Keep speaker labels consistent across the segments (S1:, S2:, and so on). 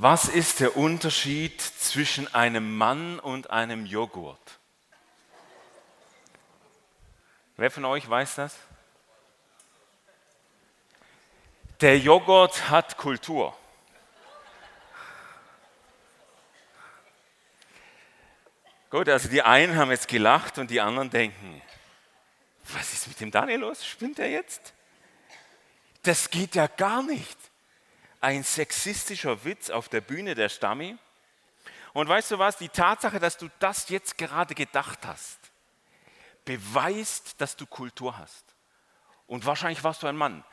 S1: Was ist der Unterschied zwischen einem Mann und einem Joghurt? Wer von euch weiß das? Der Joghurt hat Kultur. Gut, also die einen haben jetzt gelacht und die anderen denken, was ist mit dem Daniel los? Spinnt er jetzt? Das geht ja gar nicht. Ein sexistischer Witz auf der Bühne der Stammi. Und weißt du was, die Tatsache, dass du das jetzt gerade gedacht hast, beweist, dass du Kultur hast. Und wahrscheinlich warst du ein Mann.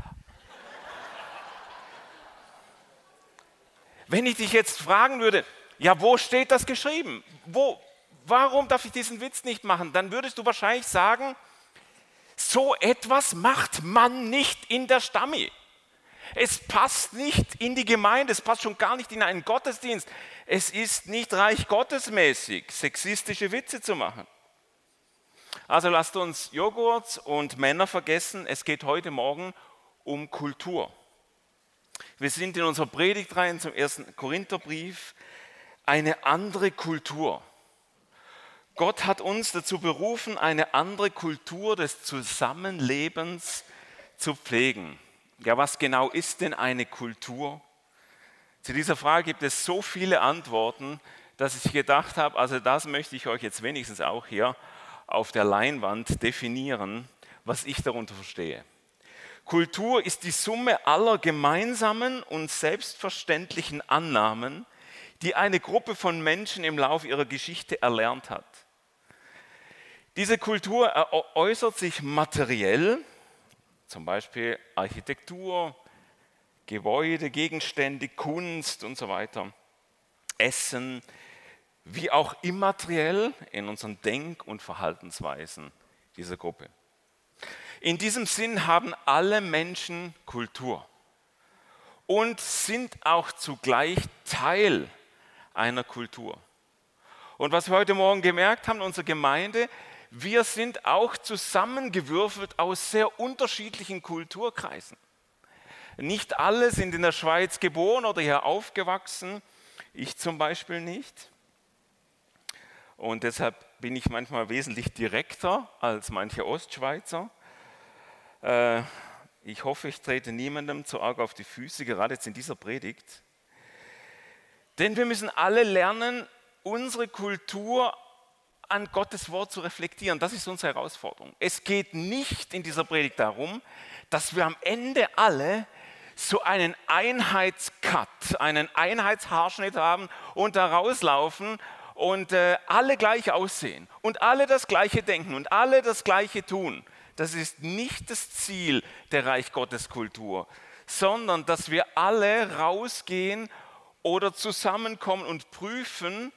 S1: Wenn ich dich jetzt fragen würde, ja, wo steht das geschrieben? Warum darf ich diesen Witz nicht machen? Dann würdest du wahrscheinlich sagen, so etwas macht man nicht in der Stammi. Es passt nicht in die Gemeinde, es passt schon gar nicht in einen Gottesdienst. Es ist nicht reich gottesmäßig, sexistische Witze zu machen. Also lasst uns Joghurt und Männer vergessen, es geht heute Morgen um Kultur. Wir sind in unserer Predigtreihe zum 1. Korintherbrief, eine andere Kultur. Gott hat uns dazu berufen, eine andere Kultur des Zusammenlebens zu pflegen. Ja, was genau ist denn eine Kultur? Zu dieser Frage gibt es so viele Antworten, dass ich gedacht habe, also das möchte ich euch jetzt wenigstens auch hier auf der Leinwand definieren, was ich darunter verstehe. Kultur ist die Summe aller gemeinsamen und selbstverständlichen Annahmen, die eine Gruppe von Menschen im Laufe ihrer Geschichte erlernt hat. Diese Kultur äußert sich materiell, zum Beispiel Architektur, Gebäude, Gegenstände, Kunst und so weiter, Essen, wie auch immateriell in unseren Denk- und Verhaltensweisen dieser Gruppe. In diesem Sinn haben alle Menschen Kultur und sind auch zugleich Teil einer Kultur. Und was wir heute Morgen gemerkt haben in unserer Gemeinde, wir sind auch zusammengewürfelt aus sehr unterschiedlichen Kulturkreisen. Nicht alle sind in der Schweiz geboren oder hier aufgewachsen, ich zum Beispiel nicht. Und deshalb bin ich manchmal wesentlich direkter als manche Ostschweizer. Ich hoffe, ich trete niemandem zu arg auf die Füße, gerade jetzt in dieser Predigt. Denn wir müssen alle lernen, unsere Kultur an Gottes Wort zu reflektieren. Das ist unsere Herausforderung. Es geht nicht in dieser Predigt darum, dass wir am Ende alle so einen Einheitscut, einen Einheitshaarschnitt haben und da rauslaufen und alle gleich aussehen und alle das Gleiche denken und alle das Gleiche tun. Das ist nicht das Ziel der Reich Gottes Kultur, sondern dass wir alle rausgehen oder zusammenkommen und prüfen,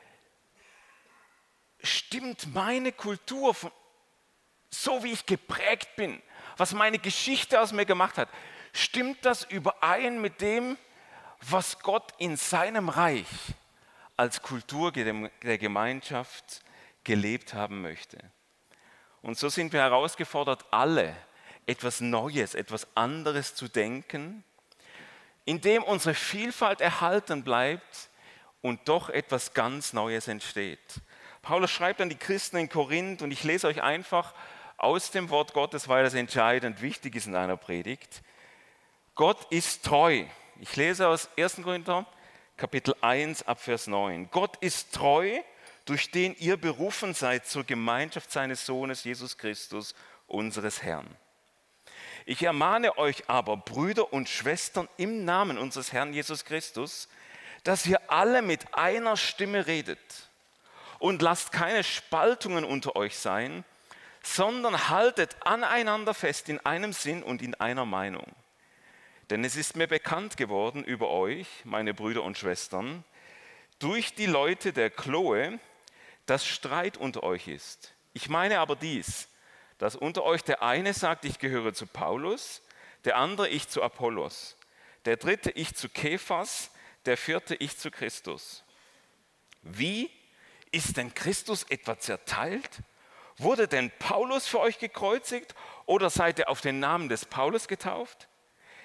S1: stimmt meine Kultur, so wie ich geprägt bin, was meine Geschichte aus mir gemacht hat, stimmt das überein mit dem, was Gott in seinem Reich als Kultur der Gemeinschaft gelebt haben möchte? Und so sind wir herausgefordert, alle etwas Neues, etwas anderes zu denken, indem unsere Vielfalt erhalten bleibt und doch etwas ganz Neues entsteht. Paulus schreibt an die Christen in Korinth, und ich lese euch einfach aus dem Wort Gottes, weil das entscheidend wichtig ist in einer Predigt. Gott ist treu. Ich lese aus 1. Korinther, Kapitel 1, ab Vers 9. Gott ist treu, durch den ihr berufen seid zur Gemeinschaft seines Sohnes Jesus Christus, unseres Herrn. Ich ermahne euch aber, Brüder und Schwestern, im Namen unseres Herrn Jesus Christus, dass ihr alle mit einer Stimme redet. Und lasst keine Spaltungen unter euch sein, sondern haltet aneinander fest in einem Sinn und in einer Meinung. Denn es ist mir bekannt geworden über euch, meine Brüder und Schwestern, durch die Leute der Chloe, dass Streit unter euch ist. Ich meine aber dies, dass unter euch der eine sagt, ich gehöre zu Paulus, der andere ich zu Apollos, der dritte ich zu Kephas, der vierte ich zu Christus. Wie? Ist denn Christus etwa zerteilt? Wurde denn Paulus für euch gekreuzigt oder seid ihr auf den Namen des Paulus getauft?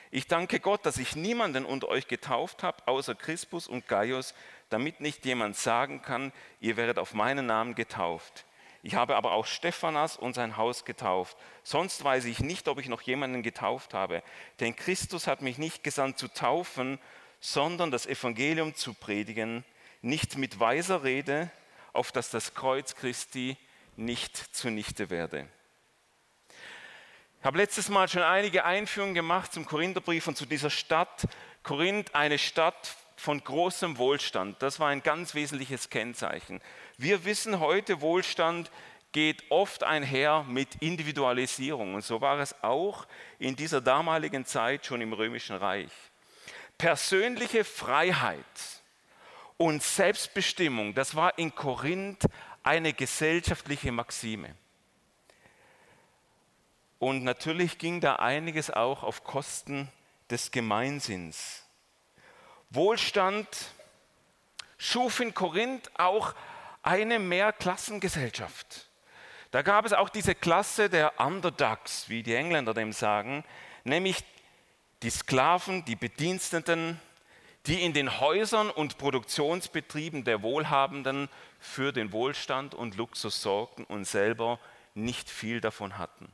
S1: Ich danke Gott, dass ich niemanden unter euch getauft habe, außer Crispus und Gaius, damit nicht jemand sagen kann, ihr werdet auf meinen Namen getauft. Ich habe aber auch Stephanas und sein Haus getauft. Sonst weiß ich nicht, ob ich noch jemanden getauft habe. Denn Christus hat mich nicht gesandt zu taufen, sondern das Evangelium zu predigen, nicht mit weiser Rede, auf dass das Kreuz Christi nicht zunichte werde. Ich habe letztes Mal schon einige Einführungen gemacht zum Korintherbrief und zu dieser Stadt. Korinth, eine Stadt von großem Wohlstand. Das war ein ganz wesentliches Kennzeichen. Wir wissen heute, Wohlstand geht oft einher mit Individualisierung. Und so war es auch in dieser damaligen Zeit schon im Römischen Reich. Persönliche Freiheit und Selbstbestimmung, das war in Korinth eine gesellschaftliche Maxime. Und natürlich ging da einiges auch auf Kosten des Gemeinsinns. Wohlstand schuf in Korinth auch eine Mehrklassengesellschaft. Da gab es auch diese Klasse der Underdogs, wie die Engländer dem sagen, nämlich die Sklaven, die Bediensteten, die in den Häusern und Produktionsbetrieben der Wohlhabenden für den Wohlstand und Luxus sorgten und selber nicht viel davon hatten.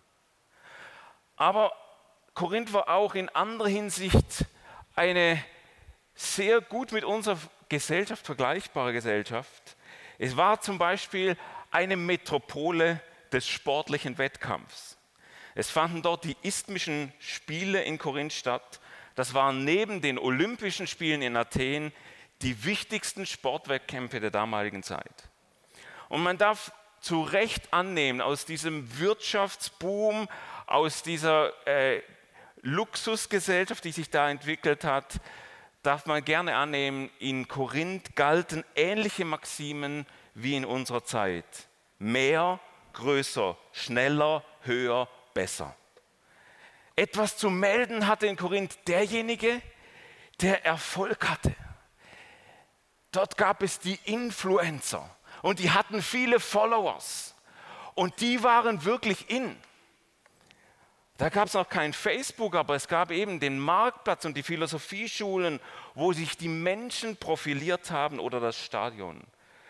S1: Aber Korinth war auch in anderer Hinsicht eine sehr gut mit unserer Gesellschaft vergleichbare Gesellschaft. Es war zum Beispiel eine Metropole des sportlichen Wettkampfs. Es fanden dort die Isthmischen Spiele in Korinth statt. Das waren neben den Olympischen Spielen in Athen die wichtigsten Sportwettkämpfe der damaligen Zeit. Und man darf zu Recht annehmen, aus diesem Wirtschaftsboom, aus dieser Luxusgesellschaft, die sich da entwickelt hat, darf man gerne annehmen, in Korinth galten ähnliche Maximen wie in unserer Zeit. Mehr, größer, schneller, höher, besser. Etwas zu melden hatte in Korinth derjenige, der Erfolg hatte. Dort gab es die Influencer und die hatten viele Followers und die waren wirklich in. Da gab es noch kein Facebook, aber es gab eben den Marktplatz und die Philosophieschulen, wo sich die Menschen profiliert haben oder das Stadion.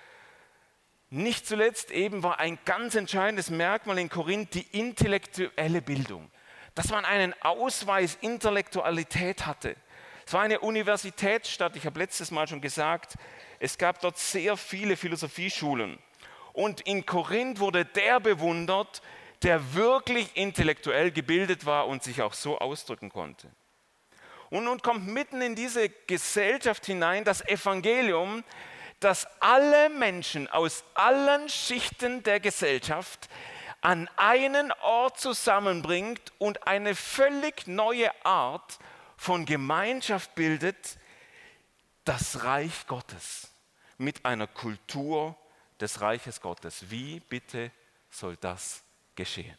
S1: Nicht zuletzt eben war ein ganz entscheidendes Merkmal in Korinth die intellektuelle Bildung. Dass man einen Ausweis Intellektualität hatte. Es war eine Universitätsstadt, ich habe letztes Mal schon gesagt, es gab dort sehr viele Philosophieschulen. Und in Korinth wurde der bewundert, der wirklich intellektuell gebildet war und sich auch so ausdrücken konnte. Und nun kommt mitten in diese Gesellschaft hinein das Evangelium, das alle Menschen aus allen Schichten der Gesellschaft an einen Ort zusammenbringt und eine völlig neue Art von Gemeinschaft bildet, das Reich Gottes, mit einer Kultur des Reiches Gottes. Wie bitte soll das geschehen?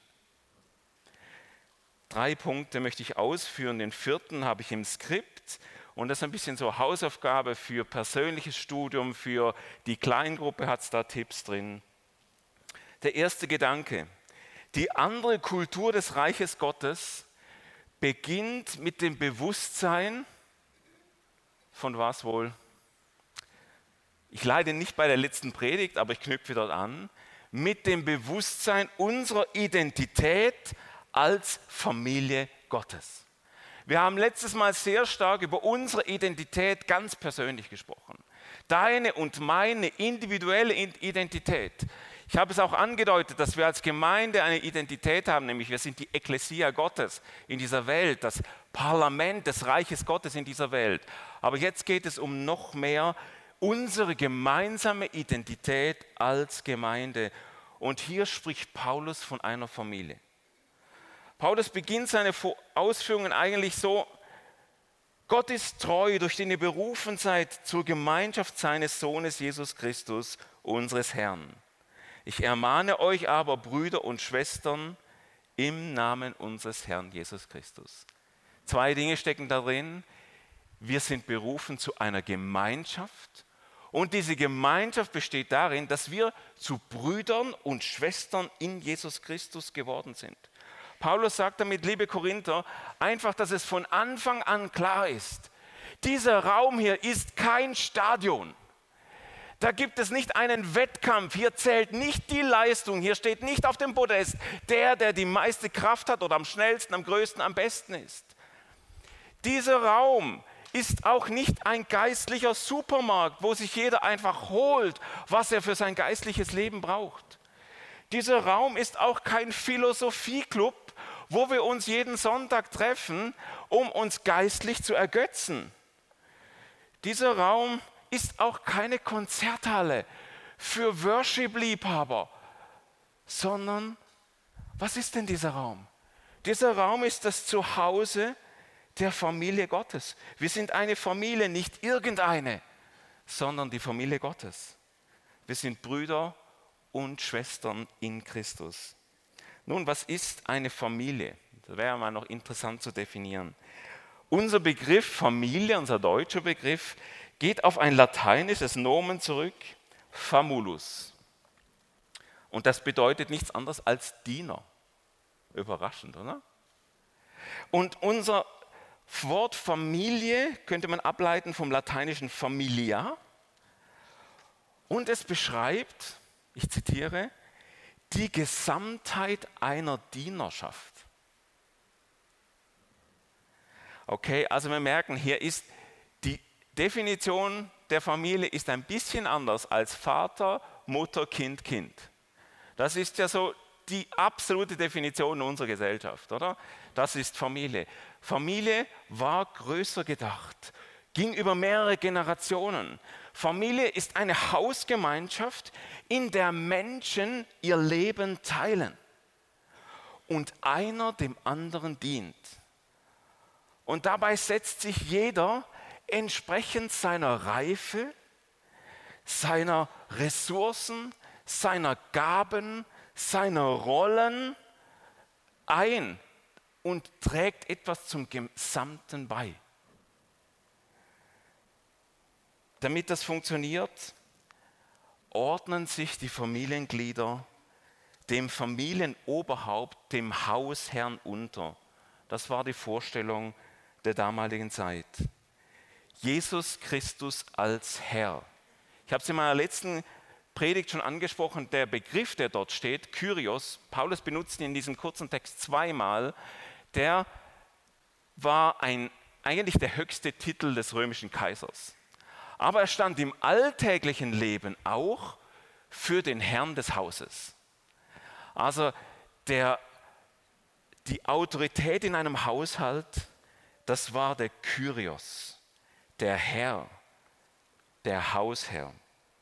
S1: 3 Punkte möchte ich ausführen. Den 4. habe ich im Skript und das ist ein bisschen so Hausaufgabe für persönliches Studium, für die Kleingruppe hat es da Tipps drin. Der erste Gedanke: Die andere Kultur des Reiches Gottes beginnt mit dem Bewusstsein von was wohl? Ich leide nicht bei der letzten Predigt, aber ich knüpfe dort an. Mit dem Bewusstsein unserer Identität als Familie Gottes. Wir haben letztes Mal sehr stark über unsere Identität ganz persönlich gesprochen. Deine und meine individuelle Identität. Ich habe es auch angedeutet, dass wir als Gemeinde eine Identität haben, nämlich wir sind die Ekklesia Gottes in dieser Welt, das Parlament des Reiches Gottes in dieser Welt. Aber jetzt geht es um noch mehr unsere gemeinsame Identität als Gemeinde. Und hier spricht Paulus von einer Familie. Paulus beginnt seine Ausführungen eigentlich so: Gott ist treu, durch den ihr berufen seid zur Gemeinschaft seines Sohnes Jesus Christus, unseres Herrn. Ich ermahne euch aber, Brüder und Schwestern, im Namen unseres Herrn Jesus Christus. 2 Dinge stecken darin. Wir sind berufen zu einer Gemeinschaft und diese Gemeinschaft besteht darin, dass wir zu Brüdern und Schwestern in Jesus Christus geworden sind. Paulus sagt damit, liebe Korinther, einfach, dass es von Anfang an klar ist. Dieser Raum hier ist kein Stadion. Da gibt es nicht einen Wettkampf, hier zählt nicht die Leistung, hier steht nicht auf dem Podest der die meiste Kraft hat oder am schnellsten, am größten, am besten ist. Dieser Raum ist auch nicht ein geistlicher Supermarkt, wo sich jeder einfach holt, was er für sein geistliches Leben braucht. Dieser Raum ist auch kein Philosophieclub, wo wir uns jeden Sonntag treffen, um uns geistlich zu ergötzen. Dieser Raum ist auch keine Konzerthalle für Worship-Liebhaber, sondern was ist denn dieser Raum? Dieser Raum ist das Zuhause der Familie Gottes. Wir sind eine Familie, nicht irgendeine, sondern die Familie Gottes. Wir sind Brüder und Schwestern in Christus. Nun, was ist eine Familie? Das wäre mal noch interessant zu definieren. Unser Begriff Familie, unser deutscher Begriff, geht auf ein lateinisches Nomen zurück, famulus. Und das bedeutet nichts anderes als Diener. Überraschend, oder? Und unser Wort Familie könnte man ableiten vom lateinischen familia. Und es beschreibt, ich zitiere, die Gesamtheit einer Dienerschaft. Okay, also wir merken, hier ist die Definition der Familie ist ein bisschen anders als Vater, Mutter, Kind, Kind. Das ist ja so die absolute Definition unserer Gesellschaft, oder? Das ist Familie. Familie war größer gedacht, ging über mehrere Generationen. Familie ist eine Hausgemeinschaft, in der Menschen ihr Leben teilen und einer dem anderen dient. Und dabei setzt sich jeder entsprechend seiner Reife, seiner Ressourcen, seiner Gaben, seiner Rollen ein und trägt etwas zum Gesamten bei. Damit das funktioniert, ordnen sich die Familienglieder dem Familienoberhaupt, dem Hausherrn unter. Das war die Vorstellung der damaligen Zeit. Jesus Christus als Herr. Ich habe es in meiner letzten Predigt schon angesprochen, der Begriff, der dort steht, Kyrios, Paulus benutzt ihn in diesem kurzen Text zweimal, der war eigentlich der höchste Titel des römischen Kaisers. Aber er stand im alltäglichen Leben auch für den Herrn des Hauses. Also die Autorität in einem Haushalt, das war der Kyrios, der Herr, der Hausherr.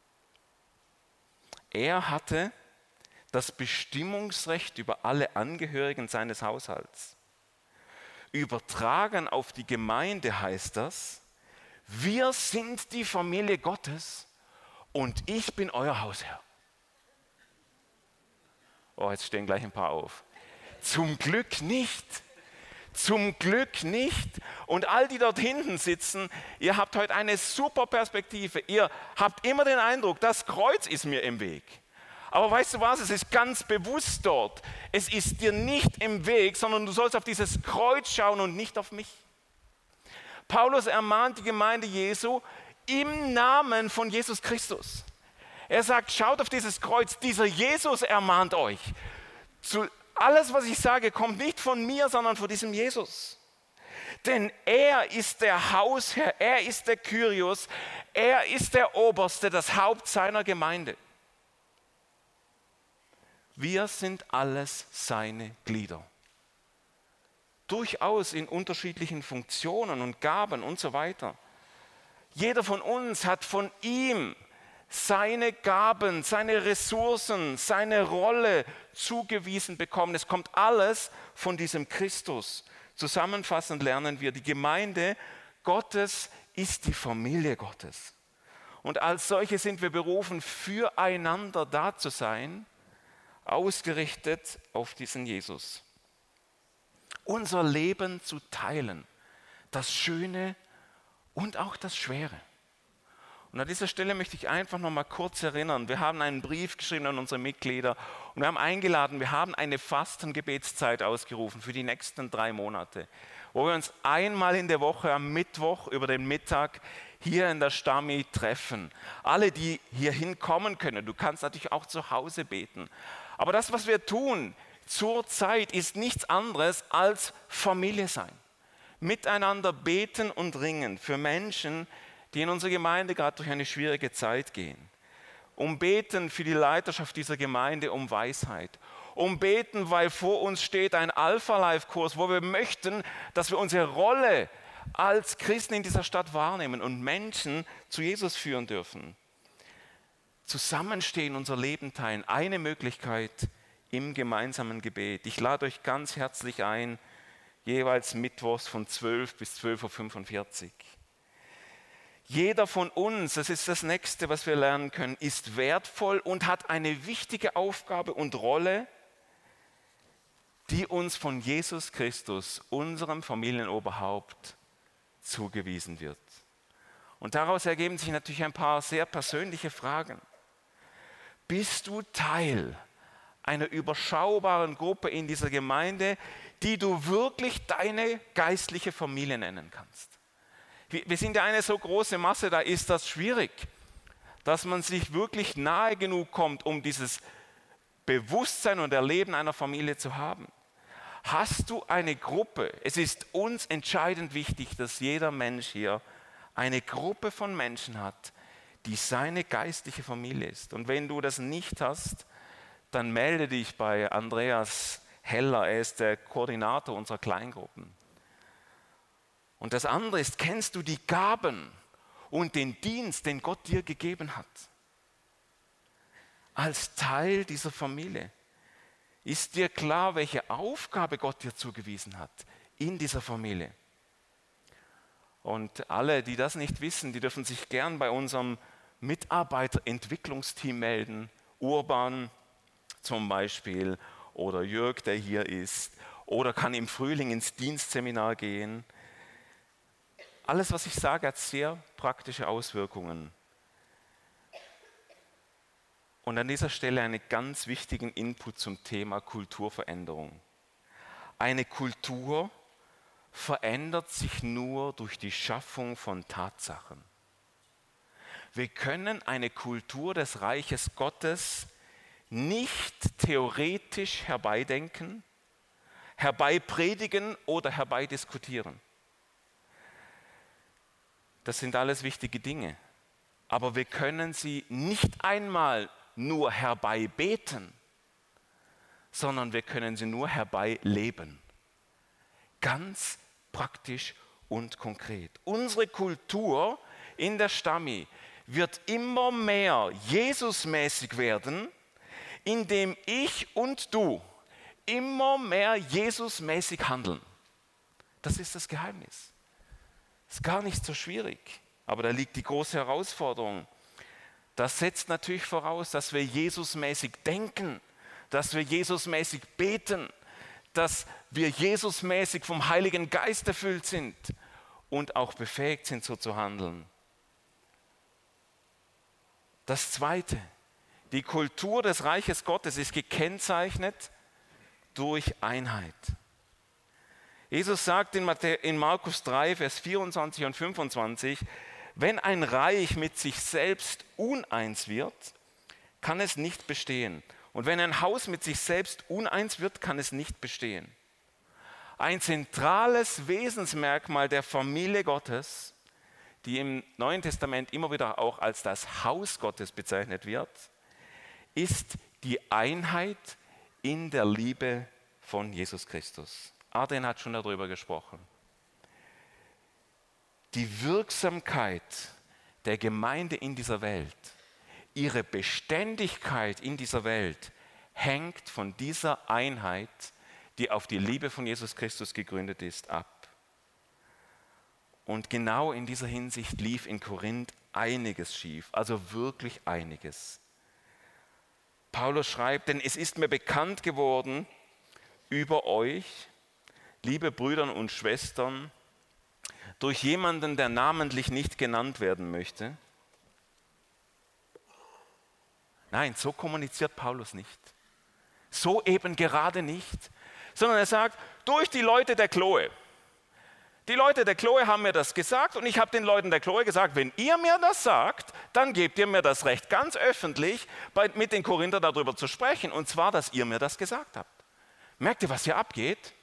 S1: Er hatte das Bestimmungsrecht über alle Angehörigen seines Haushalts. Übertragen auf die Gemeinde heißt das, wir sind die Familie Gottes und ich bin euer Hausherr. Oh, jetzt stehen gleich ein paar auf. Zum Glück nicht. Zum Glück nicht. Und all die dort hinten sitzen, ihr habt heute eine super Perspektive. Ihr habt immer den Eindruck, das Kreuz ist mir im Weg. Aber weißt du was, es ist ganz bewusst dort. Es ist dir nicht im Weg, sondern du sollst auf dieses Kreuz schauen und nicht auf mich. Paulus ermahnt die Gemeinde Jesu im Namen von Jesus Christus. Er sagt, schaut auf dieses Kreuz, dieser Jesus ermahnt euch. Alles, was ich sage, kommt nicht von mir, sondern von diesem Jesus. Denn er ist der Hausherr, er ist der Kyrios, er ist der Oberste, das Haupt seiner Gemeinde. Wir sind alles seine Glieder. Durchaus in unterschiedlichen Funktionen und Gaben und so weiter. Jeder von uns hat von ihm seine Gaben, seine Ressourcen, seine Rolle zugewiesen bekommen. Es kommt alles von diesem Christus. Zusammenfassend lernen wir, die Gemeinde Gottes ist die Familie Gottes. Und als solche sind wir berufen, füreinander da zu sein, ausgerichtet auf diesen Jesus. Unser Leben zu teilen, das Schöne und auch das Schwere. Und an dieser Stelle möchte ich einfach noch mal kurz erinnern, wir haben einen Brief geschrieben an unsere Mitglieder und wir haben eingeladen, wir haben eine Fastengebetszeit ausgerufen für die nächsten 3 Monate, wo wir uns einmal in der Woche am Mittwoch über den Mittag hier in der Stami treffen. Alle, die hier hinkommen können, du kannst natürlich auch zu Hause beten. Aber das, was wir tun zurzeit, ist nichts anderes als Familie sein. Miteinander beten und ringen für Menschen, die in unserer Gemeinde gerade durch eine schwierige Zeit gehen. Beten für die Leiterschaft dieser Gemeinde um Weisheit. Beten, weil vor uns steht ein Alpha-Life-Kurs, wo wir möchten, dass wir unsere Rolle als Christen in dieser Stadt wahrnehmen und Menschen zu Jesus führen dürfen. Zusammenstehen, unser Leben teilen, eine Möglichkeit im gemeinsamen Gebet. Ich lade euch ganz herzlich ein, jeweils mittwochs von 12 bis 12:45 Uhr. Jeder von uns, das ist das Nächste, was wir lernen können, ist wertvoll und hat eine wichtige Aufgabe und Rolle, die uns von Jesus Christus, unserem Familienoberhaupt, zugewiesen wird. Und daraus ergeben sich natürlich ein paar sehr persönliche Fragen. Bist du Teil einer überschaubaren Gruppe in dieser Gemeinde, die du wirklich deine geistliche Familie nennen kannst? Wir sind ja eine so große Masse, da ist das schwierig, dass man sich wirklich nahe genug kommt, um dieses Bewusstsein und Erleben einer Familie zu haben. Hast du eine Gruppe? Es ist uns entscheidend wichtig, dass jeder Mensch hier eine Gruppe von Menschen hat, die seine geistliche Familie ist. Und wenn du das nicht hast, dann melde dich bei Andreas Heller, er ist der Koordinator unserer Kleingruppen. Und das andere ist, kennst du die Gaben und den Dienst, den Gott dir gegeben hat? Als Teil dieser Familie. Ist dir klar, welche Aufgabe Gott dir zugewiesen hat in dieser Familie? Und alle, die das nicht wissen, die dürfen sich gern bei unserem Mitarbeiterentwicklungsteam melden. Urban zum Beispiel oder Jörg, der hier ist, oder kann im Frühling ins Dienstseminar gehen. Alles, was ich sage, hat sehr praktische Auswirkungen. Und an dieser Stelle einen ganz wichtigen Input zum Thema Kulturveränderung. Eine Kultur verändert sich nur durch die Schaffung von Tatsachen. Wir können eine Kultur des Reiches Gottes nicht theoretisch herbeidenken, herbeipredigen oder herbeidiskutieren. Das sind alles wichtige Dinge. Aber wir können sie nicht einmal nur herbeibeten, sondern wir können sie nur herbeileben. Ganz praktisch und konkret. Unsere Kultur in der Stami wird immer mehr Jesusmäßig werden, indem ich und du immer mehr Jesusmäßig handeln. Das ist das Geheimnis. Ist gar nicht so schwierig, aber da liegt die große Herausforderung. Das setzt natürlich voraus, dass wir Jesusmäßig denken, dass wir Jesusmäßig beten, dass wir Jesusmäßig vom Heiligen Geist erfüllt sind und auch befähigt sind, so zu handeln. Das Zweite, die Kultur des Reiches Gottes ist gekennzeichnet durch Einheit. Jesus sagt in Markus 3, Vers 24 und 25, wenn ein Reich mit sich selbst uneins wird, kann es nicht bestehen. Und wenn ein Haus mit sich selbst uneins wird, kann es nicht bestehen. Ein zentrales Wesensmerkmal der Familie Gottes, die im Neuen Testament immer wieder auch als das Haus Gottes bezeichnet wird, ist die Einheit in der Liebe von Jesus Christus. Adrian hat schon darüber gesprochen. Die Wirksamkeit der Gemeinde in dieser Welt, ihre Beständigkeit in dieser Welt hängt von dieser Einheit, die auf die Liebe von Jesus Christus gegründet ist, ab. Und genau in dieser Hinsicht lief in Korinth einiges schief, also wirklich einiges. Paulus schreibt, denn es ist mir bekannt geworden über euch, liebe Brüder und Schwestern, durch jemanden, der namentlich nicht genannt werden möchte, Nein, so kommuniziert Paulus nicht. So eben gerade nicht. Sondern er sagt, durch die Leute der Chloe. Die Leute der Chloe haben mir das gesagt und ich habe den Leuten der Chloe gesagt, wenn ihr mir das sagt, dann gebt ihr mir das Recht, ganz öffentlich mit den Korinthern darüber zu sprechen. Und zwar, dass ihr mir das gesagt habt. Merkt ihr, was hier abgeht?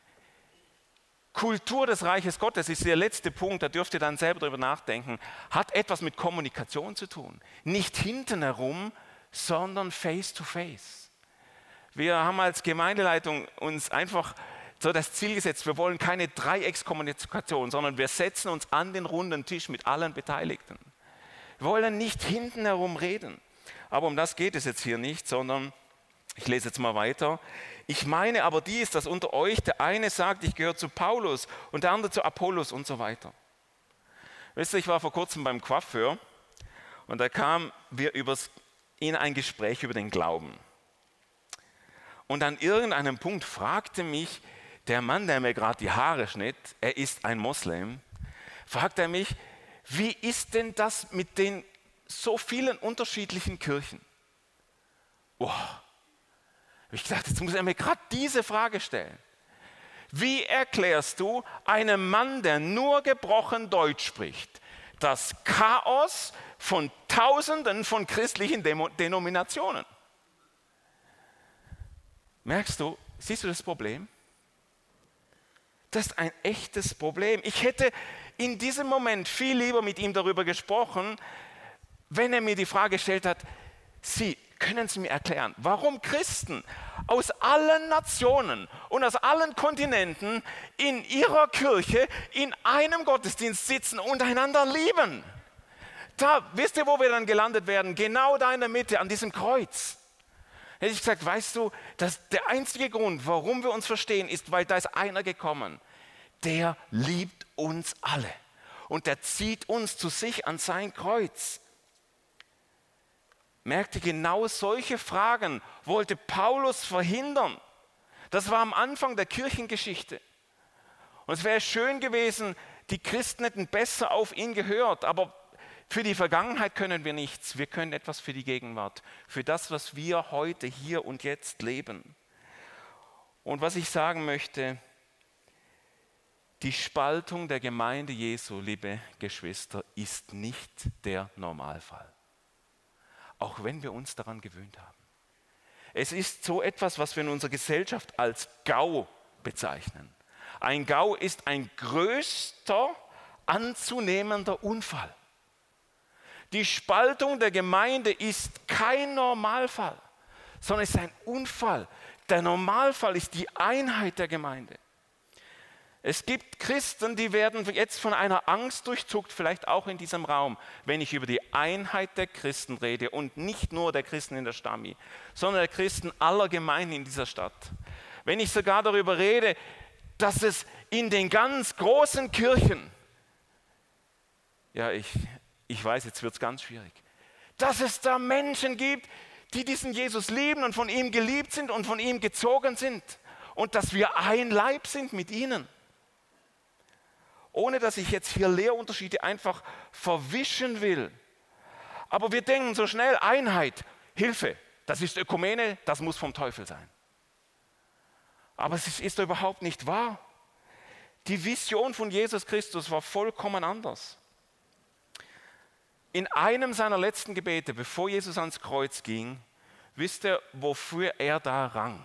S1: Kultur des Reiches Gottes ist der letzte Punkt, da dürft ihr dann selber darüber nachdenken, hat etwas mit Kommunikation zu tun. Nicht hinten herum, sondern face to face. Wir haben als Gemeindeleitung uns einfach so das Ziel gesetzt, wir wollen keine Dreieckskommunikation, sondern wir setzen uns an den runden Tisch mit allen Beteiligten. Wir wollen nicht hinten herum reden. Aber um das geht es jetzt hier nicht, sondern, ich lese jetzt mal weiter, ich meine aber dies, dass unter euch der eine sagt, ich gehöre zu Paulus und der andere zu Apollos und so weiter. Wisst ihr, ich war vor kurzem beim Coiffeur und da kam wir in ein Gespräch über den Glauben. Und an irgendeinem Punkt fragte mich der Mann, der mir gerade die Haare schnitt, er ist ein Moslem, fragte er mich, wie ist denn das mit den so vielen unterschiedlichen Kirchen? Boah. Ich dachte, jetzt muss er mir gerade diese Frage stellen. Wie erklärst du einem Mann, der nur gebrochen Deutsch spricht, das Chaos von Tausenden von christlichen Denominationen? Merkst du, siehst du das Problem? Das ist ein echtes Problem. Ich hätte in diesem Moment viel lieber mit ihm darüber gesprochen, wenn er mir die Frage gestellt hat, können Sie mir erklären, warum Christen aus allen Nationen und aus allen Kontinenten in ihrer Kirche in einem Gottesdienst sitzen und einander lieben? Da, wisst ihr, wo wir dann gelandet werden? Genau da in der Mitte, an diesem Kreuz. Hätte ich gesagt, weißt du, der einzige Grund, warum wir uns verstehen, ist, weil da ist einer gekommen, der liebt uns alle. Und der zieht uns zu sich an sein Kreuz. Merkt ihr, genau solche Fragen wollte Paulus verhindern. Das war am Anfang der Kirchengeschichte. Und es wäre schön gewesen, die Christen hätten besser auf ihn gehört, aber für die Vergangenheit können wir nichts. Wir können etwas für die Gegenwart, für das, was wir heute, hier und jetzt leben. Und was ich sagen möchte, die Spaltung der Gemeinde Jesu, liebe Geschwister, ist nicht der Normalfall. Auch wenn wir uns daran gewöhnt haben. Es ist so etwas, was wir in unserer Gesellschaft als GAU bezeichnen. Ein GAU ist ein größter anzunehmender Unfall. Die Spaltung der Gemeinde ist kein Normalfall, sondern es ist ein Unfall. Der Normalfall ist die Einheit der Gemeinde. Es gibt Christen, die werden jetzt von einer Angst durchzuckt, vielleicht auch in diesem Raum, wenn ich über die Einheit der Christen rede und nicht nur der Christen in der Stami, sondern der Christen aller Gemeinden in dieser Stadt. Wenn ich sogar darüber rede, dass es in den ganz großen Kirchen, ja, ich weiß, jetzt wird es ganz schwierig, dass es da Menschen gibt, die diesen Jesus lieben und von ihm geliebt sind und von ihm gezogen sind und dass wir ein Leib sind mit ihnen. Ohne dass ich jetzt hier Lehrunterschiede einfach verwischen will. Aber wir denken so schnell, Einheit, Hilfe, das ist Ökumene, das muss vom Teufel sein. Aber es ist überhaupt nicht wahr. Die Vision von Jesus Christus war vollkommen anders. In einem seiner letzten Gebete, bevor Jesus ans Kreuz ging, wisst ihr, wofür er da rang?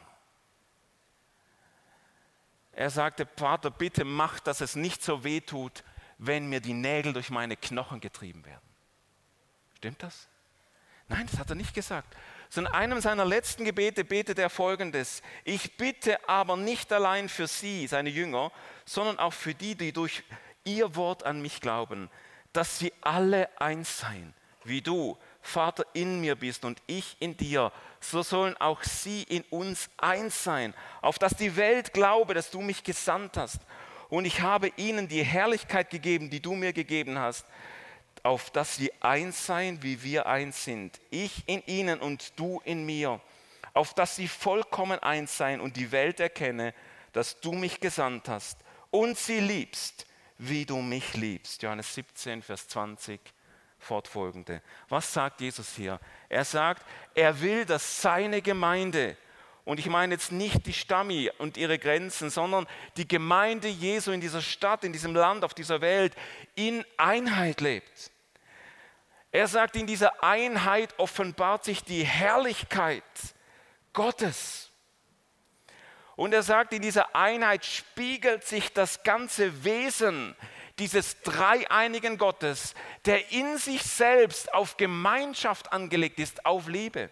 S1: Er sagte, Vater, bitte mach, dass es nicht so weh tut, wenn mir die Nägel durch meine Knochen getrieben werden. Stimmt das? Nein, das hat er nicht gesagt. So in einem seiner letzten Gebete betet er Folgendes: Ich bitte aber nicht allein für sie, seine Jünger, sondern auch für die, die durch ihr Wort an mich glauben, dass sie alle eins seien, wie du, Vater, in mir bist und ich in dir, so sollen auch sie in uns eins sein, auf dass die Welt glaube, dass du mich gesandt hast. Und ich habe ihnen die Herrlichkeit gegeben, die du mir gegeben hast, auf dass sie eins seien, wie wir eins sind. Ich in ihnen und du in mir, auf dass sie vollkommen eins seien und die Welt erkenne, dass du mich gesandt hast und sie liebst, wie du mich liebst. Johannes 17, Vers 20 fortfolgende. Was sagt Jesus hier? Er sagt, er will, dass seine Gemeinde, und ich meine jetzt nicht die Stammi und ihre Grenzen, sondern die Gemeinde Jesu in dieser Stadt, in diesem Land, auf dieser Welt, in Einheit lebt. Er sagt, in dieser Einheit offenbart sich die Herrlichkeit Gottes. Und er sagt, in dieser Einheit spiegelt sich das ganze Wesen dieses dreieinigen Gottes, der in sich selbst auf Gemeinschaft angelegt ist, auf Liebe.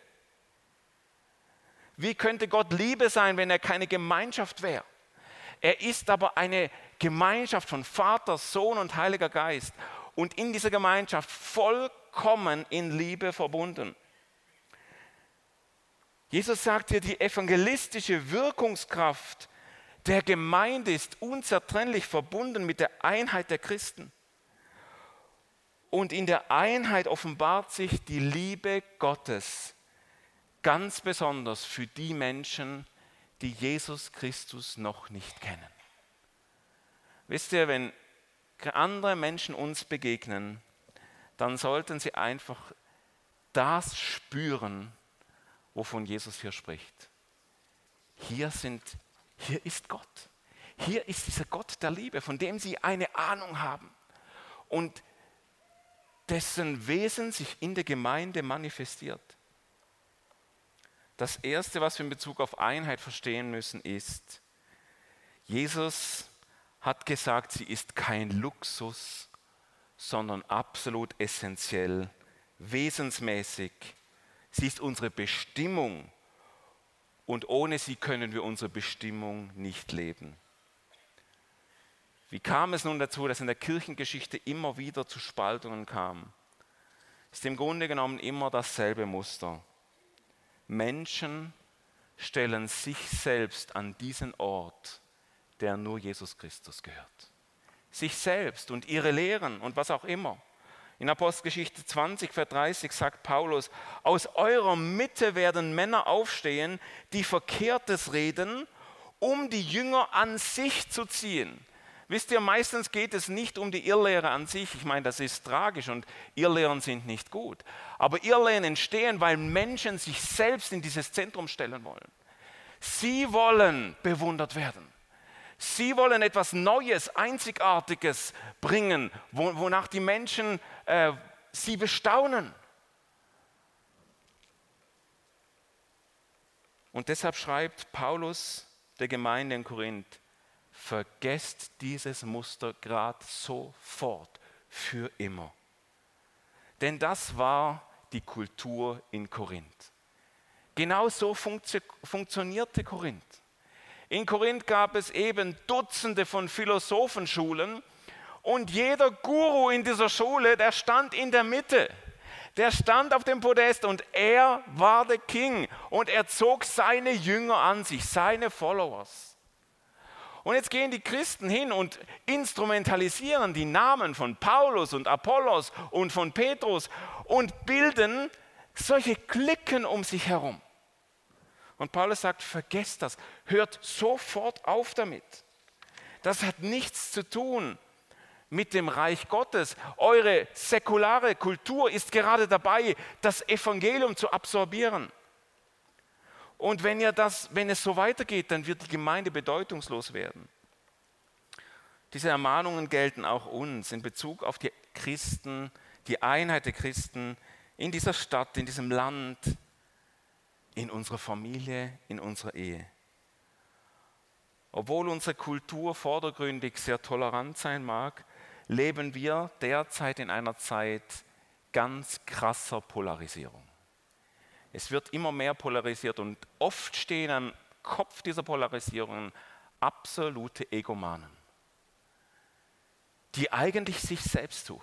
S1: Wie könnte Gott Liebe sein, wenn er keine Gemeinschaft wäre? Er ist aber eine Gemeinschaft von Vater, Sohn und Heiliger Geist und in dieser Gemeinschaft vollkommen in Liebe verbunden. Jesus sagt hier, die evangelistische Wirkungskraft der Gemeinde ist unzertrennlich verbunden mit der Einheit der Christen. Und in der Einheit offenbart sich die Liebe Gottes, ganz besonders für die Menschen, die Jesus Christus noch nicht kennen. Wisst ihr, wenn andere Menschen uns begegnen, dann sollten sie einfach das spüren, wovon Jesus hier spricht. Hier ist Gott. Hier ist dieser Gott der Liebe, von dem sie eine Ahnung haben und dessen Wesen sich in der Gemeinde manifestiert. Das Erste, was wir in Bezug auf Einheit verstehen müssen, ist, Jesus hat gesagt, sie ist kein Luxus, sondern absolut essentiell, wesensmäßig. Sie ist unsere Bestimmung und ohne sie können wir unsere Bestimmung nicht leben. Wie kam es nun dazu, dass in der Kirchengeschichte immer wieder zu Spaltungen kam? Es ist im Grunde genommen immer dasselbe Muster. Menschen stellen sich selbst an diesen Ort, der nur Jesus Christus gehört. Sich selbst und ihre Lehren und was auch immer. In Apostelgeschichte 20, Vers 30 sagt Paulus, aus eurer Mitte werden Männer aufstehen, die Verkehrtes reden, um die Jünger an sich zu ziehen. Wisst ihr, meistens geht es nicht um die Irrlehre an sich. Ich meine, das ist tragisch und Irrlehren sind nicht gut. Aber Irrlehren entstehen, weil Menschen sich selbst in dieses Zentrum stellen wollen. Sie wollen bewundert werden. Sie wollen etwas Neues, Einzigartiges bringen, wonach die Menschen sie bestaunen. Und deshalb schreibt Paulus der Gemeinde in Korinth, vergesst dieses Muster gerade sofort für immer. Denn das war die Kultur in Korinth. Genau so funktionierte Korinth. In Korinth gab es eben Dutzende von Philosophenschulen und jeder Guru in dieser Schule, der stand in der Mitte. Der stand auf dem Podest und er war der King und er zog seine Jünger an sich, seine Followers. Und jetzt gehen die Christen hin und instrumentalisieren die Namen von Paulus und Apollos und von Petrus und bilden solche Cliquen um sich herum. Und Paulus sagt, vergesst das, hört sofort auf damit. Das hat nichts zu tun mit dem Reich Gottes. Eure säkulare Kultur ist gerade dabei, das Evangelium zu absorbieren. Und wenn es so weitergeht, dann wird die Gemeinde bedeutungslos werden. Diese Ermahnungen gelten auch uns in Bezug auf die Christen, die Einheit der Christen in dieser Stadt, in diesem Land, in unserer Familie, in unserer Ehe. Obwohl unsere Kultur vordergründig sehr tolerant sein mag, leben wir derzeit in einer Zeit ganz krasser Polarisierung. Es wird immer mehr polarisiert und oft stehen am Kopf dieser Polarisierung absolute Egomanen, die eigentlich sich selbst suchen.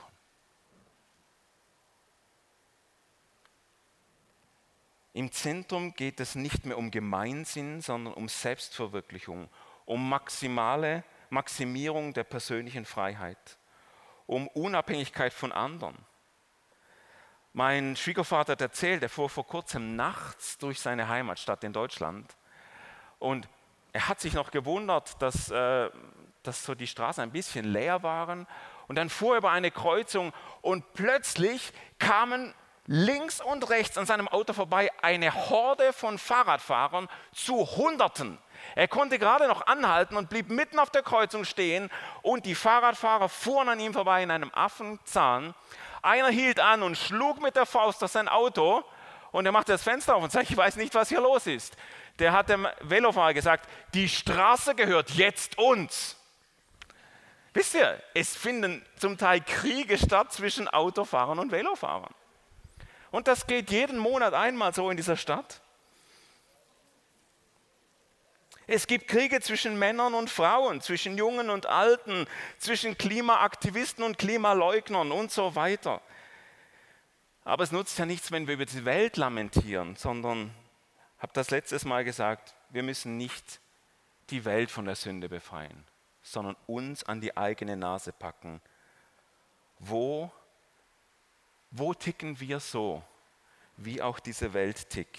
S1: Im Zentrum geht es nicht mehr um Gemeinsinn, sondern um Selbstverwirklichung, um Maximierung der persönlichen Freiheit, um Unabhängigkeit von anderen. Mein Schwiegervater hat erzählt, er fuhr vor kurzem nachts durch seine Heimatstadt in Deutschland und er hat sich noch gewundert, dass so die Straßen ein bisschen leer waren Und dann fuhr er über eine Kreuzung und plötzlich kamen links und rechts an seinem Auto vorbei eine Horde von Fahrradfahrern zu Hunderten. Er konnte gerade noch anhalten und blieb mitten auf der Kreuzung stehen und die Fahrradfahrer fuhren an ihm vorbei in einem Affenzahn. Einer hielt an und schlug mit der Faust auf sein Auto und er machte das Fenster auf und sagte, ich weiß nicht, was hier los ist. Der hat dem Velofahrer gesagt, die Straße gehört jetzt uns. Wisst ihr, es finden zum Teil Kriege statt zwischen Autofahrern und Velofahrern. Und das geht jeden Monat einmal so in dieser Stadt. Es gibt Kriege zwischen Männern und Frauen, zwischen Jungen und Alten, zwischen Klimaaktivisten und Klimaleugnern und so weiter. Aber es nutzt ja nichts, wenn wir über die Welt lamentieren, sondern, ich habe das letztes Mal gesagt, wir müssen nicht die Welt von der Sünde befreien, sondern uns an die eigene Nase packen. Wo ticken wir so, wie auch diese Welt tickt?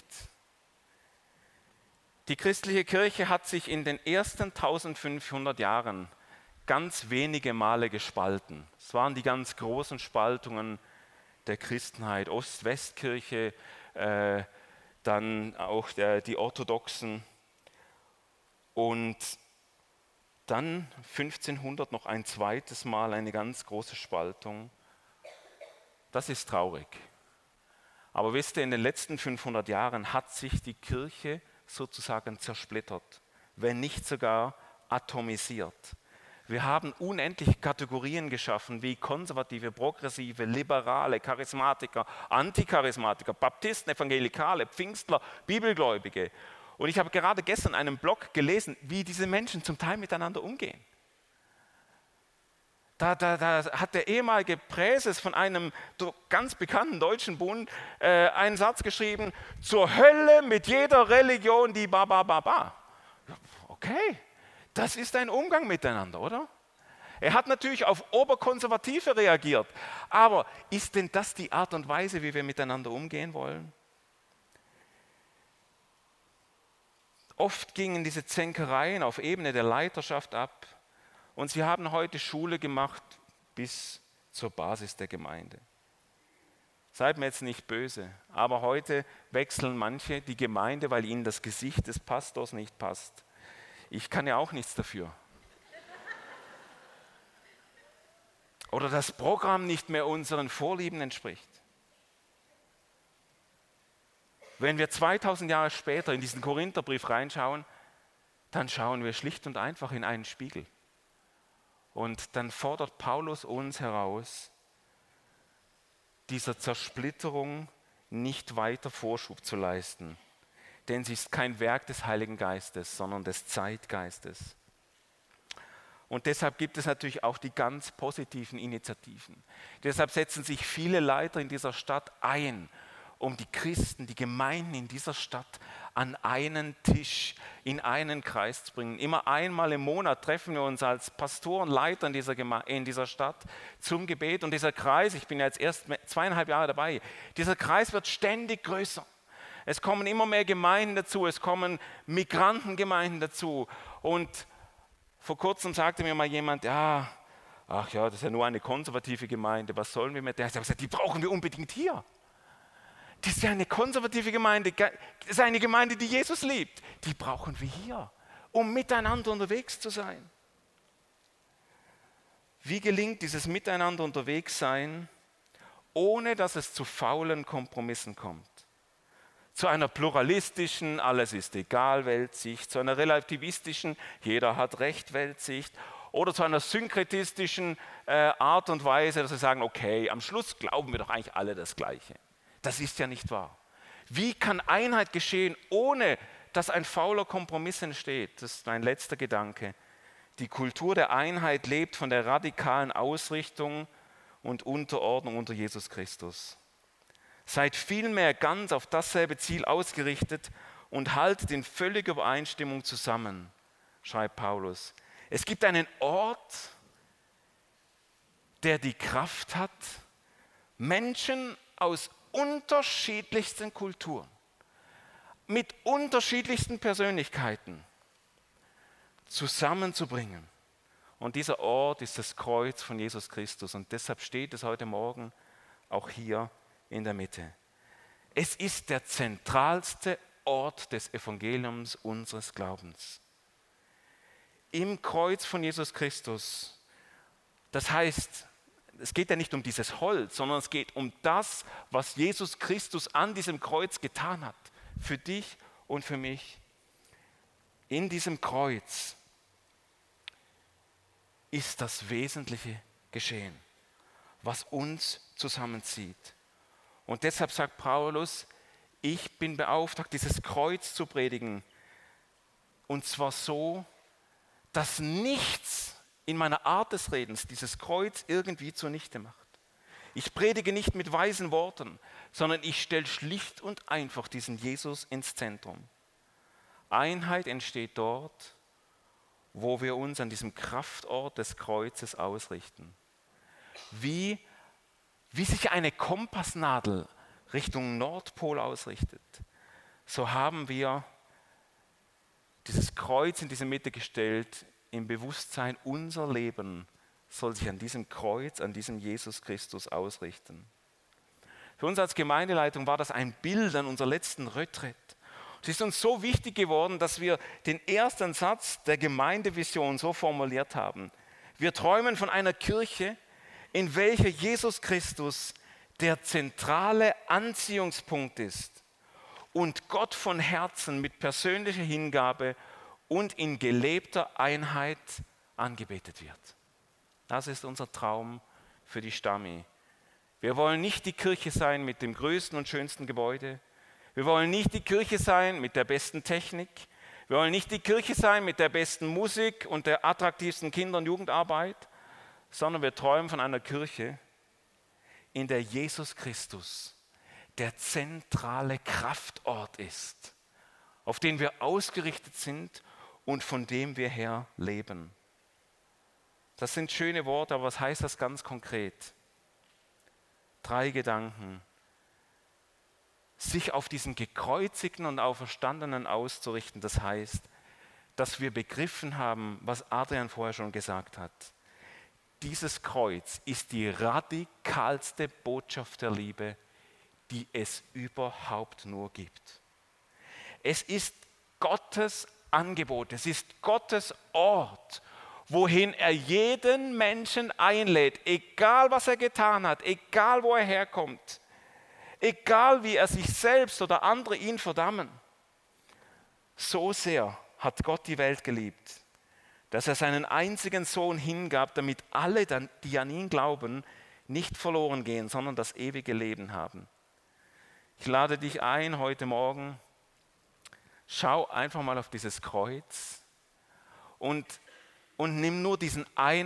S1: Die christliche Kirche hat sich in den ersten 1500 Jahren ganz wenige Male gespalten. Es waren die ganz großen Spaltungen der Christenheit, Ost-West-Kirche, dann auch die Orthodoxen und dann 1500 noch ein zweites Mal eine ganz große Spaltung. Das ist traurig. Aber wisst ihr, in den letzten 500 Jahren hat sich die Kirche sozusagen zersplittert, wenn nicht sogar atomisiert. Wir haben unendlich Kategorien geschaffen wie Konservative, Progressive, Liberale, Charismatiker, Anticharismatiker, Baptisten, Evangelikale, Pfingstler, Bibelgläubige. Und ich habe gerade gestern einen Blog gelesen, wie diese Menschen zum Teil miteinander umgehen. Da hat der ehemalige Präses von einem ganz bekannten deutschen Bund einen Satz geschrieben, zur Hölle mit jeder Religion, die ba. Okay, das ist ein Umgang miteinander, oder? Er hat natürlich auf Oberkonservative reagiert, aber ist denn das die Art und Weise, wie wir miteinander umgehen wollen? Oft gingen diese Zänkereien auf Ebene der Leiterschaft ab und sie haben heute Schule gemacht bis zur Basis der Gemeinde. Seid mir jetzt nicht böse, aber heute wechseln manche die Gemeinde, weil ihnen das Gesicht des Pastors nicht passt. Ich kann ja auch nichts dafür. Oder das Programm nicht mehr unseren Vorlieben entspricht. Wenn wir 2000 Jahre später in diesen Korintherbrief reinschauen, dann schauen wir schlicht und einfach in einen Spiegel. Und dann fordert Paulus uns heraus, dieser Zersplitterung nicht weiter Vorschub zu leisten. Denn sie ist kein Werk des Heiligen Geistes, sondern des Zeitgeistes. Und deshalb gibt es natürlich auch die ganz positiven Initiativen. Deshalb setzen sich viele Leiter in dieser Stadt ein, um die Christen, die Gemeinden in dieser Stadt an einen Tisch, in einen Kreis zu bringen. Immer einmal im Monat treffen wir uns als Pastoren, Leiter in dieser Stadt zum Gebet. Und dieser Kreis, ich bin ja jetzt erst 2,5 Jahre dabei, dieser Kreis wird ständig größer. Es kommen immer mehr Gemeinden dazu, es kommen Migrantengemeinden dazu. Und vor kurzem sagte mir mal jemand, das ist ja nur eine konservative Gemeinde, was sollen wir mit der? Ich habe gesagt, die brauchen wir unbedingt hier. Das ist ja eine konservative Gemeinde, das ist eine Gemeinde, die Jesus liebt. Die brauchen wir hier, um miteinander unterwegs zu sein. Wie gelingt dieses Miteinander unterwegs sein, ohne dass es zu faulen Kompromissen kommt? Zu einer pluralistischen, alles ist egal Weltsicht, zu einer relativistischen, jeder hat Recht Weltsicht oder zu einer synkretistischen Art und Weise, dass wir sagen, okay, am Schluss glauben wir doch eigentlich alle das Gleiche. Das ist ja nicht wahr. Wie kann Einheit geschehen, ohne dass ein fauler Kompromiss entsteht? Das ist mein letzter Gedanke. Die Kultur der Einheit lebt von der radikalen Ausrichtung und Unterordnung unter Jesus Christus. Seid vielmehr ganz auf dasselbe Ziel ausgerichtet und haltet in völliger Übereinstimmung zusammen, schreibt Paulus. Es gibt einen Ort, der die Kraft hat, Menschen aus unterschiedlichsten Kulturen, mit unterschiedlichsten Persönlichkeiten zusammenzubringen Und dieser Ort ist das Kreuz von Jesus Christus. Und deshalb steht es heute Morgen auch hier in der Mitte. Es ist der zentralste Ort des Evangeliums unseres Glaubens. Im Kreuz von Jesus Christus, das heißt, es geht ja nicht um dieses Holz, sondern es geht um das, was Jesus Christus an diesem Kreuz getan hat. Für dich und für mich. In diesem Kreuz ist das Wesentliche geschehen, was uns zusammenzieht. Und deshalb sagt Paulus, ich bin beauftragt, dieses Kreuz zu predigen. Und zwar so, dass nichts in meiner Art des Redens dieses Kreuz irgendwie zunichte macht. Ich predige nicht mit weisen Worten, sondern ich stelle schlicht und einfach diesen Jesus ins Zentrum. Einheit entsteht dort, wo wir uns an diesem Kraftort des Kreuzes ausrichten. Wie sich eine Kompassnadel Richtung Nordpol ausrichtet, so haben wir dieses Kreuz in diese Mitte gestellt, im Bewusstsein, unser Leben soll sich an diesem Kreuz, an diesem Jesus Christus ausrichten. Für uns als Gemeindeleitung war das ein Bild an unserer letzten Retraite. Es ist uns so wichtig geworden, dass wir den ersten Satz der Gemeindevision so formuliert haben. Wir träumen von einer Kirche, in welcher Jesus Christus der zentrale Anziehungspunkt ist und Gott von Herzen mit persönlicher Hingabe und in gelebter Einheit angebetet wird. Das ist unser Traum für die Stammi. Wir wollen nicht die Kirche sein mit dem größten und schönsten Gebäude. Wir wollen nicht die Kirche sein mit der besten Technik. Wir wollen nicht die Kirche sein mit der besten Musik und der attraktivsten Kinder- und Jugendarbeit, sondern wir träumen von einer Kirche, in der Jesus Christus der zentrale Kraftort ist, auf den wir ausgerichtet sind und von dem wir her leben. Das sind schöne Worte, aber was heißt das ganz konkret? 3 Gedanken. Sich auf diesen gekreuzigten und auferstandenen auszurichten, das heißt, dass wir begriffen haben, was Adrian vorher schon gesagt hat. Dieses Kreuz ist die radikalste Botschaft der Liebe, die es überhaupt nur gibt. Es ist Gottes Angebot, es ist Gottes Ort, wohin er jeden Menschen einlädt, egal was er getan hat, egal wo er herkommt, egal wie er sich selbst oder andere ihn verdammen. So sehr hat Gott die Welt geliebt, dass er seinen einzigen Sohn hingab, damit alle, die an ihn glauben, nicht verloren gehen, sondern das ewige Leben haben. Ich lade dich ein heute Morgen, schau einfach mal auf dieses Kreuz und nimm nur diese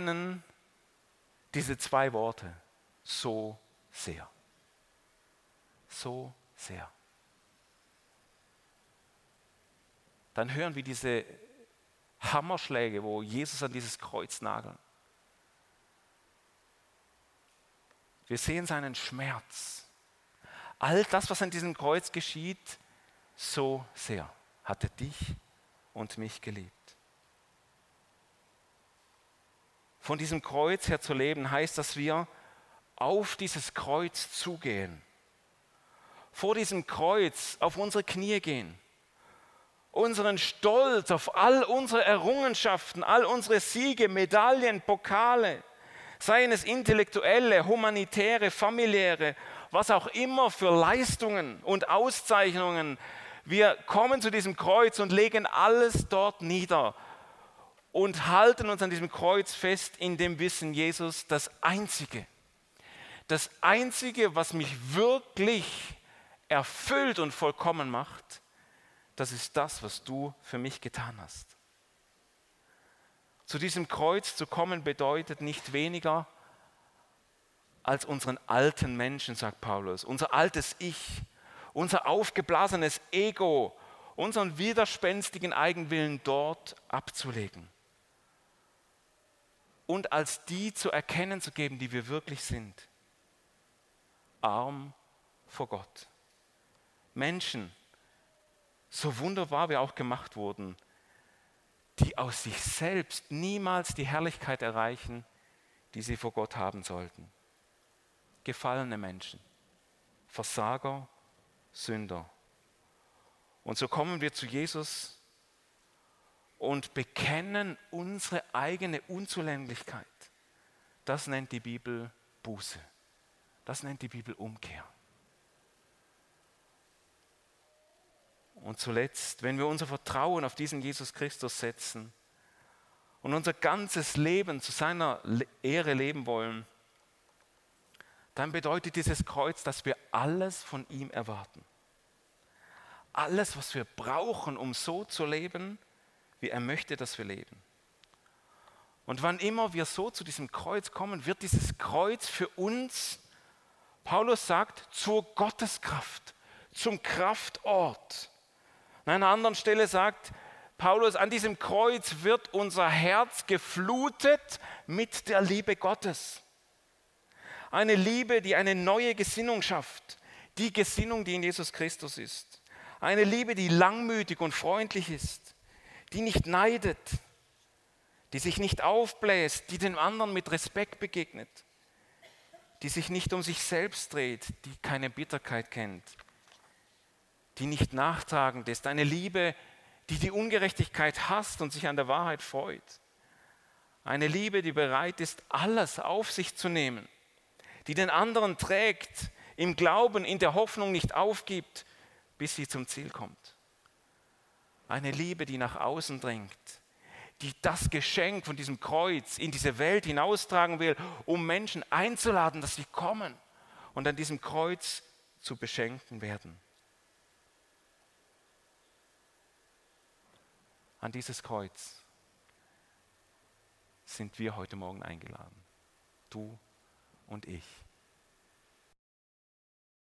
S1: 2 Worte, so sehr. So sehr. Dann hören wir diese Hammerschläge, wo Jesus an dieses Kreuz nagelt. Wir sehen seinen Schmerz. All das, was an diesem Kreuz geschieht, so sehr hat er dich und mich geliebt. Von diesem Kreuz her zu leben, heißt, dass wir auf dieses Kreuz zugehen. Vor diesem Kreuz auf unsere Knie gehen. Unseren Stolz auf all unsere Errungenschaften, all unsere Siege, Medaillen, Pokale, seien es intellektuelle, humanitäre, familiäre, was auch immer für Leistungen und Auszeichnungen. Wir kommen zu diesem Kreuz und legen alles dort nieder und halten uns an diesem Kreuz fest in dem Wissen, Jesus, das Einzige, was mich wirklich erfüllt und vollkommen macht, das ist das, was du für mich getan hast. Zu diesem Kreuz zu kommen bedeutet nicht weniger als unseren alten Menschen, sagt Paulus, unser altes Ich, unser aufgeblasenes Ego, unseren widerspenstigen Eigenwillen dort abzulegen und als die zu erkennen zu geben, die wir wirklich sind. Arm vor Gott. Menschen, so wunderbar wir auch gemacht wurden, die aus sich selbst niemals die Herrlichkeit erreichen, die sie vor Gott haben sollten. Gefallene Menschen, Versager, Sünder. Und so kommen wir zu Jesus und bekennen unsere eigene Unzulänglichkeit. Das nennt die Bibel Buße. Das nennt die Bibel Umkehr. Und zuletzt, wenn wir unser Vertrauen auf diesen Jesus Christus setzen und unser ganzes Leben zu seiner Ehre leben wollen, dann bedeutet dieses Kreuz, dass wir alles von ihm erwarten. Alles, was wir brauchen, um so zu leben, wie er möchte, dass wir leben. Und wann immer wir so zu diesem Kreuz kommen, wird dieses Kreuz für uns, Paulus sagt, zur Gotteskraft, zum Kraftort. An einer anderen Stelle sagt Paulus, an diesem Kreuz wird unser Herz geflutet mit der Liebe Gottes. Eine Liebe, die eine neue Gesinnung schafft. Die Gesinnung, die in Jesus Christus ist. Eine Liebe, die langmütig und freundlich ist. Die nicht neidet. Die sich nicht aufbläst. Die dem anderen mit Respekt begegnet. Die sich nicht um sich selbst dreht. Die keine Bitterkeit kennt. Die nicht nachtragend ist. Eine Liebe, die die Ungerechtigkeit hasst und sich an der Wahrheit freut. Eine Liebe, die bereit ist, alles auf sich zu nehmen. Die den anderen trägt, im Glauben, in der Hoffnung nicht aufgibt, bis sie zum Ziel kommt. Eine Liebe, die nach außen drängt, die das Geschenk von diesem Kreuz in diese Welt hinaustragen will, um Menschen einzuladen, dass sie kommen und an diesem Kreuz zu beschenken werden. An dieses Kreuz sind wir heute Morgen eingeladen. Du und ich.